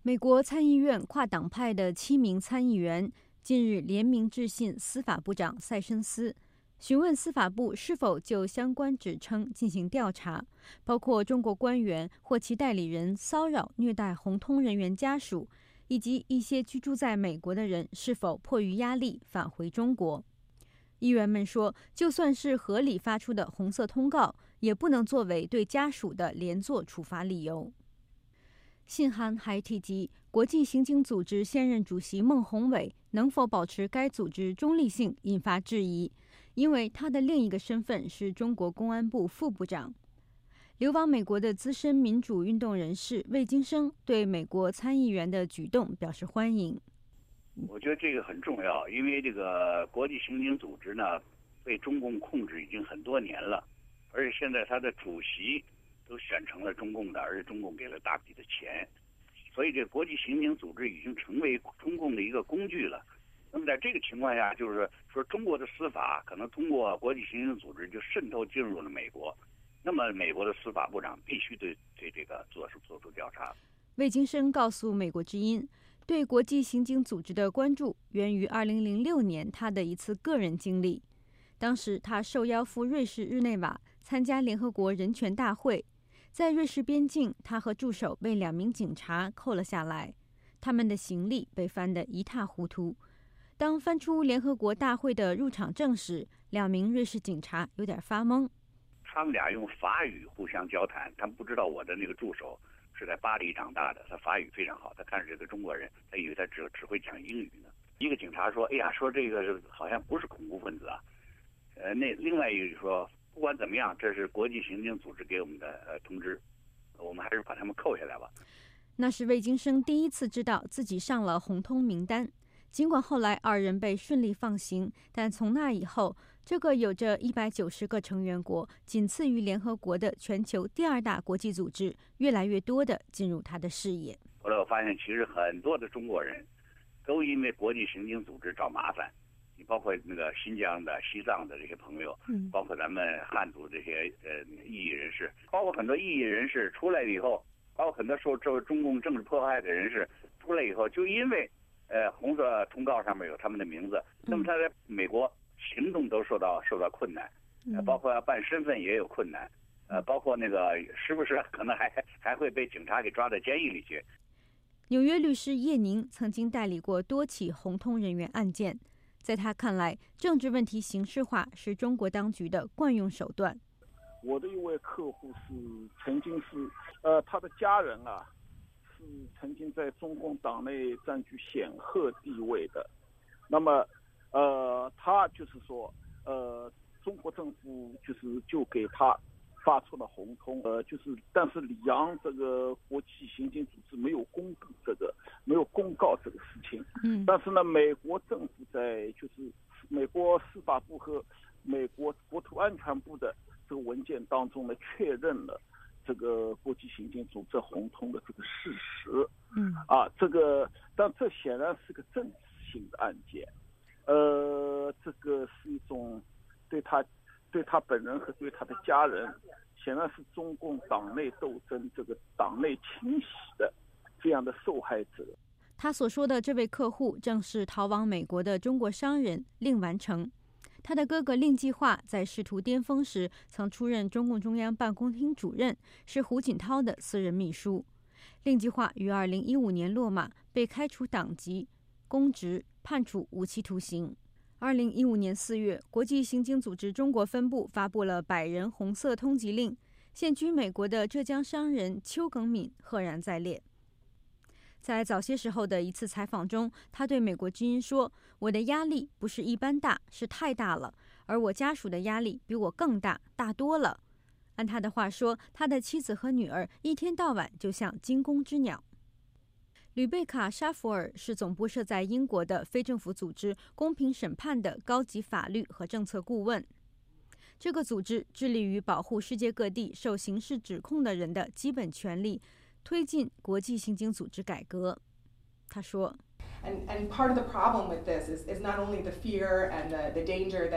美国参议院跨党派的7名参议员近日联名致信司法部长塞申斯，询问司法部是否就相关指称进行调查，包括中国官员或其代理人骚扰虐待红通人员家属，以及一些居住在美国的人是否迫于压力返回中国。议员们说，就算是合理发出的红色通告，也不能作为对家属的连坐处罚理由。信函还提及，国际刑警组织现任主席孟宏伟能否保持该组织中立性引发质疑，因为他的另一个身份是中国公安部副部长。流亡美国的资深民主运动人士魏京生对美国参议员的举动表示欢迎。 我觉得这个很重要，因为这个国际刑警组织呢被中共控制已经很多年了，而且现在他的主席都选成了中共的，而且中共给了大笔的钱，所以这个国际刑警组织已经成为中共的一个工具了。那么在这个情况下，就是说中国的司法可能通过国际刑警组织就渗透进入了美国，那么美国的司法部长必须对这个做出调查。 魏京生告诉美国之音，对国际刑警组织的关注源于2006年他的一次个人经历。当时他受邀赴瑞士日内瓦参加联合国人权大会，在瑞士边境，他和助手被2名警察扣了下来，他们的行李被翻得一塌糊涂。当翻出联合国大会的入场证时，2名瑞士警察有点发懵。 他们俩用法语互相交谈，他们不知道我的那个助手是在巴黎长大的，他法语非常好，他看着这个中国人，他以为他只会讲英语呢。一个警察说：“哎呀，说这个好像不是恐怖分子啊。”那另外一个说：“不管怎么样，这是国际刑警组织给我们的通知，我们还是把他们扣下来吧。” 那是魏京生第一次知道自己上了红通名单。尽管后来2人被顺利放行，但从那以后，这个有着190个成员国、仅次于联合国的全球第2大国际组织，越来越多地进入他的视野。 后来我发现，其实很多的中国人都因为国际刑警组织找麻烦。你包括那个新疆的、西藏的这些朋友，包括咱们汉族这些异议人士，包括很多异议人士出来以后，包括很多受中共政治迫害的人士出来以后，就因为红色通告上面有他们的名字，那么他在美国行动都受到困难，包括要办身份也有困难，包括那个时不时可能还会被警察给抓到监狱里去。 纽约律师叶宁曾经代理过多起红通人员案件。在他看来，政治问题形式化是中国当局的惯用手段。 我的一位客户曾经是他的家人是曾经在中共党内占据显赫地位的。那么他就是说中国政府就给他发出了红通，但是里昂这个国际刑警组织没有公告这个事情。但是呢，美国政府在美国司法部和美国国土安全部的这个文件当中呢，确认了这个国际刑警组织红通的这个事实。但这显然是个政治性的案件。这个是一种对他本人和对他的家人，显然是中共党内斗争这个党内清洗的这样的受害者。 他所说的这位客户正是逃往美国的中国商人令完成。他的哥哥令计划在仕途巅峰时曾出任中共中央办公厅主任，是胡锦涛的私人秘书。令计划于2015年落马，被开除党籍、公职，判处无期徒刑。2015年4月，国际刑警组织中国分部发布了100人红色通缉令，现居美国的浙江商人邱耿敏赫然在列。在早些时候的一次采访中，他对美国之音说：“我的压力不是一般大，是太大了，而我家属的压力比我更大，大多了。”按他的话说，他的妻子和女儿一天到晚就像惊弓之鸟。吕贝卡·沙弗尔是总部设在英国的非政府组织公平审判的高级法律和政策顾问。这个组织致力于保护世界各地受刑事指控的人的基本权利，推进国际刑警组织改革。他说 And part of the problem with this is not only the fear and the danger that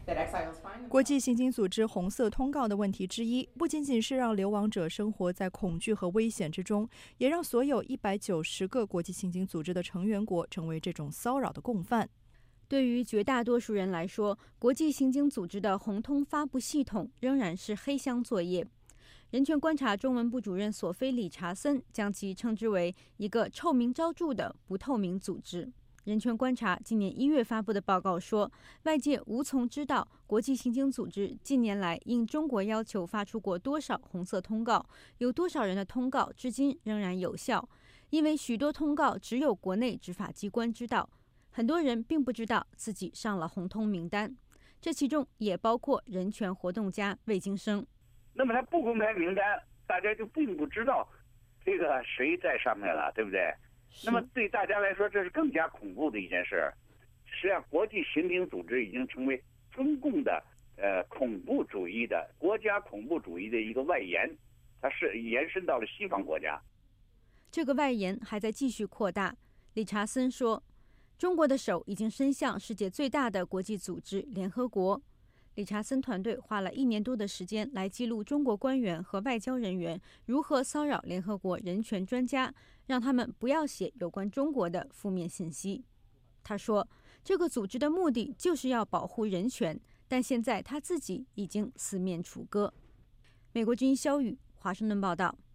国际刑警组织红色通告的问题之一，不仅仅是让流亡者生活在恐惧和危险之中，也让所有190个国际刑警组织的成员国成为这种骚扰的共犯。 对于绝大多数人来说，国际刑警组织的红通发布系统仍然是黑箱作业。人权观察中文部主任索菲·理查森将其称之为一个臭名昭著的不透明组织。人权观察今年1月发布的报告说，外界无从知道国际刑警组织近年来应中国要求发出过多少红色通告，有多少人的通告至今仍然有效，因为许多通告只有国内执法机关知道，很多人并不知道自己上了红通名单，这其中也包括人权活动家魏京生。 那么他不公开名单，大家就并不知道这个谁在上面了，对不对？那么对大家来说，这是更加恐怖的一件事。实际上，国际刑警组织已经成为中共的恐怖主义的国家恐怖主义的一个外延，它是延伸到了西方国家。 这个外延还在继续扩大。理查森说，中国的手已经伸向世界最大的国际组织联合国。理查森团队花了1年多的时间来记录中国官员和外交人员如何骚扰联合国人权专家，让他们不要写有关中国的负面信息。他说，这个组织的目的就是要保护人权，但现在他自己已经四面楚歌。美国之音肖宇华盛顿报道。